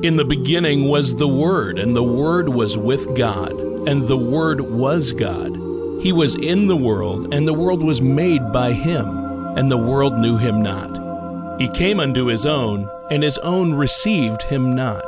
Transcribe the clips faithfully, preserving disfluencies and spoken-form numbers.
In the beginning was the Word, and the Word was with God, and the Word was God. He was in the world, and the world was made by Him, and the world knew Him not. He came unto His own, and His own received Him not.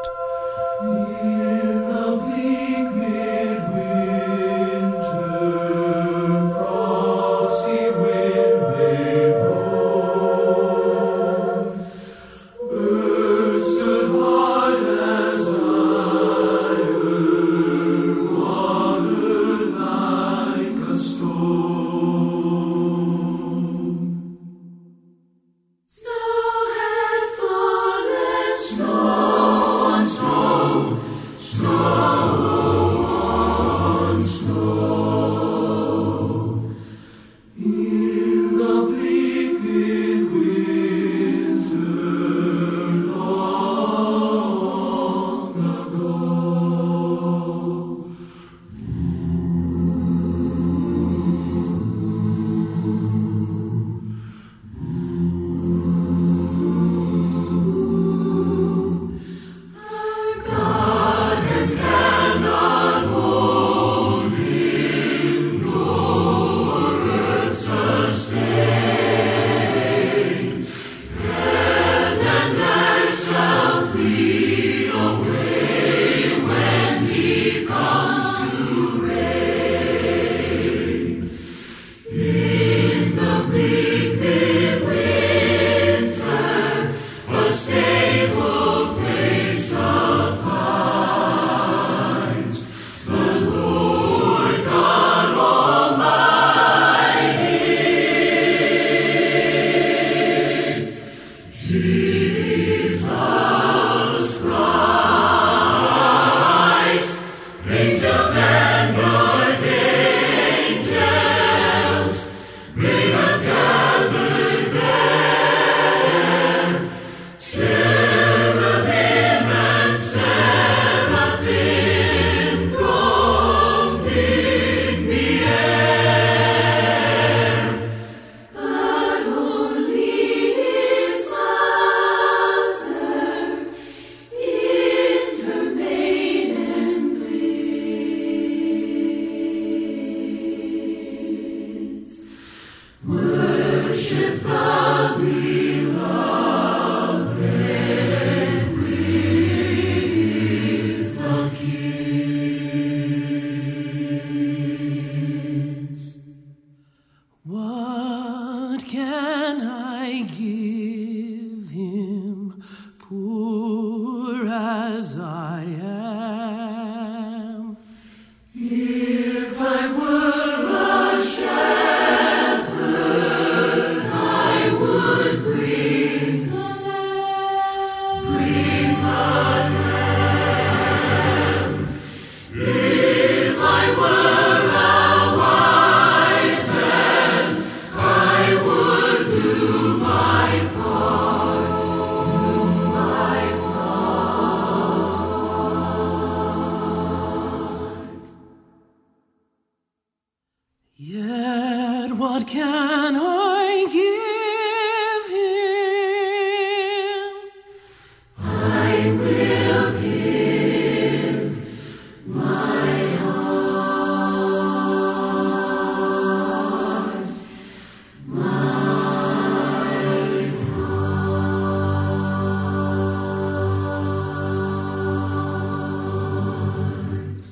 Yet what can I give him? I will give my heart, my heart.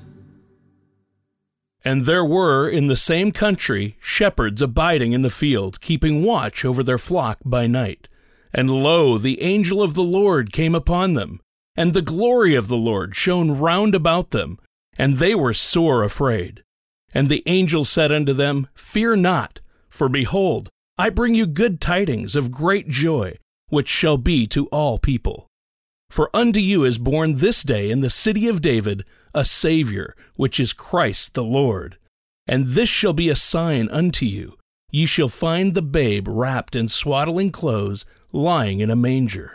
And there were in the same country shepherds abiding in the field, keeping watch over their flock by night. And lo, the angel of the Lord came upon them, and the glory of the Lord shone round about them, and they were sore afraid. And the angel said unto them, Fear not, for behold, I bring you good tidings of great joy, which shall be to all people. For unto you is born this day in the city of David a Savior, which is Christ the Lord. And this shall be a sign unto you. Ye shall find the babe wrapped in swaddling clothes, lying in a manger.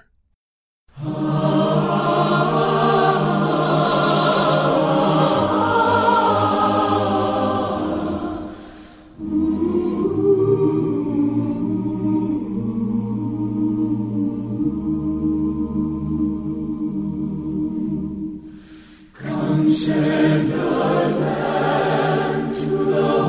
send the Lamb to the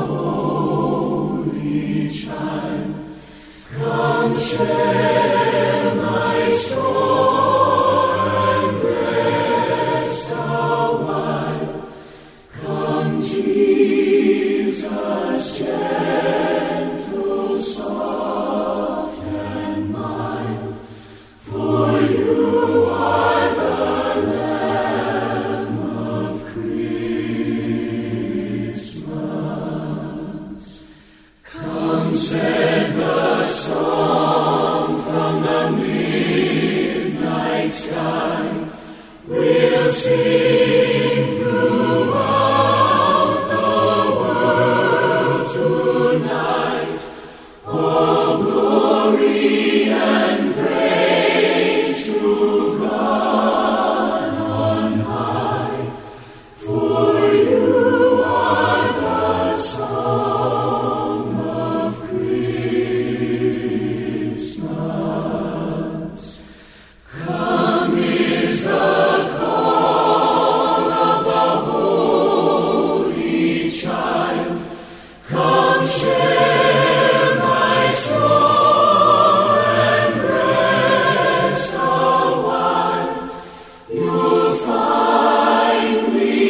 holy child. Come share my store and rest awhile. Come, Jesus, gentle, soft, and mild, for you are the Lamb of Christmas. Come, send the song from the midnight sky. We'll sing throughout the world tonight. All glory and praise to God on high. For you are the song of Christmas. Come is the call of the holy child. Come share my store and rest awhile. You'll find me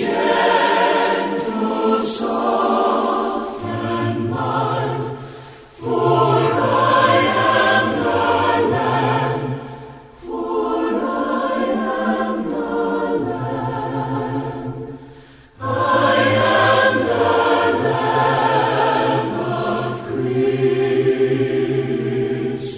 gentle, soft, and mild, for I am the Lamb, for I am the Lamb, I am the Lamb of Christmas.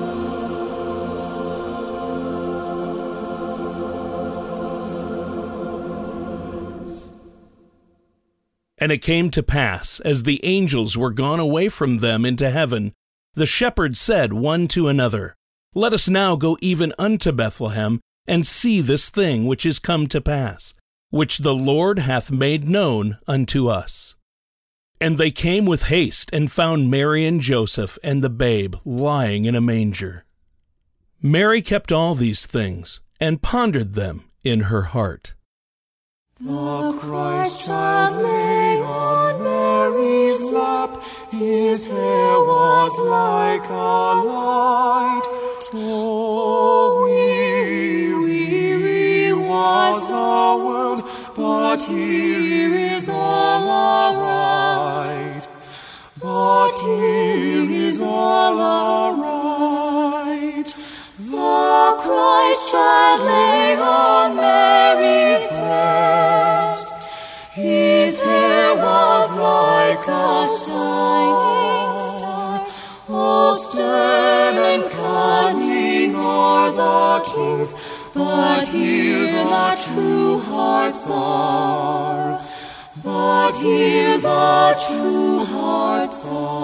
And it came to pass, as the angels were gone away from them into heaven, the shepherds said one to another, Let us now go even unto Bethlehem, and see this thing which is come to pass, which the Lord hath made known unto us. And they came with haste, and found Mary and Joseph and the babe lying in a manger. Mary kept all these things, and pondered them in her heart. The Christ child lay on Mary's lap, his hair was like a light. Oh, weary, weary was the world, but here is all aright. But here is all aright. The Christ child lay on Mary's breast. His hair was like a shining star. All stern and cunning are the kings, but here the true hearts are. But here the true hearts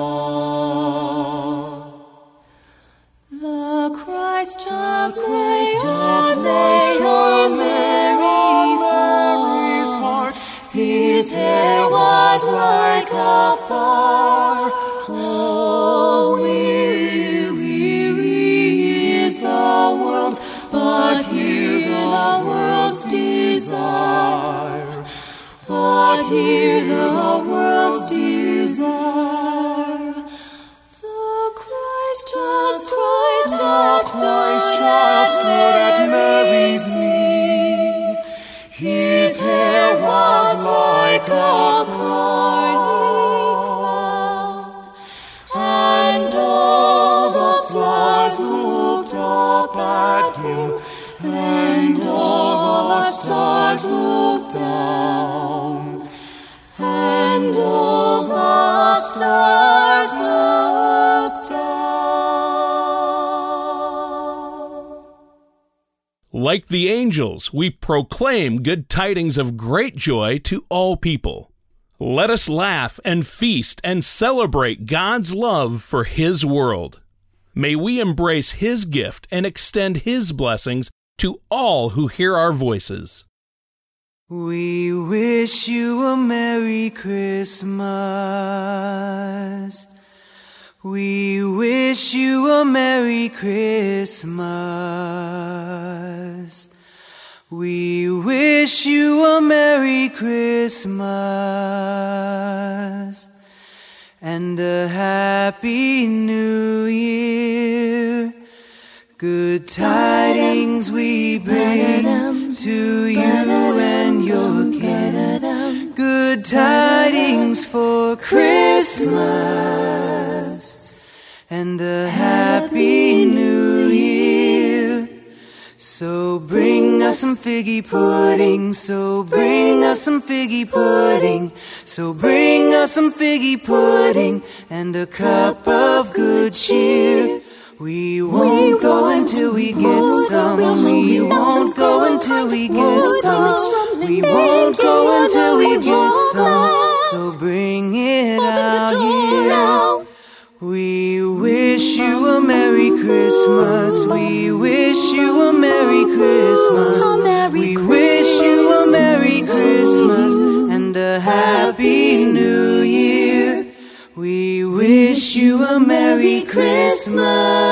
are. The Christ child lay on Mary's heart. His hair was like a fire. Oh, weary, weary is the world, but here the world's desire. But here the world's desire. The Christ child, Christ child, Christ child stood at Mary's knee. His hair was like a crown, and all the flowers looked up at him, and all the stars looked down, and all the stars looked down. Like the angels, we proclaim good tidings of great joy to all people. Let us laugh and feast and celebrate God's love for His world. May we embrace His gift and extend His blessings to all who hear our voices. We wish you a Merry Christmas. We wish you a Merry Christmas. We wish wish you a Merry Christmas and a Happy New Year. Good tidings we bring to you and your kin. Good tidings for Christmas and a Happy New Year. So bring us some figgy pudding, so bring us some figgy pudding, so bring us some figgy pudding and a cup of good cheer. We won't go until we get some, we won't go until we get some, we won't go until we get some, so bring it out here. We wish you a Merry Christmas, we wish you a Merry Christmas, we wish you a Merry Christmas and a Happy New Year. We wish you a Merry Christmas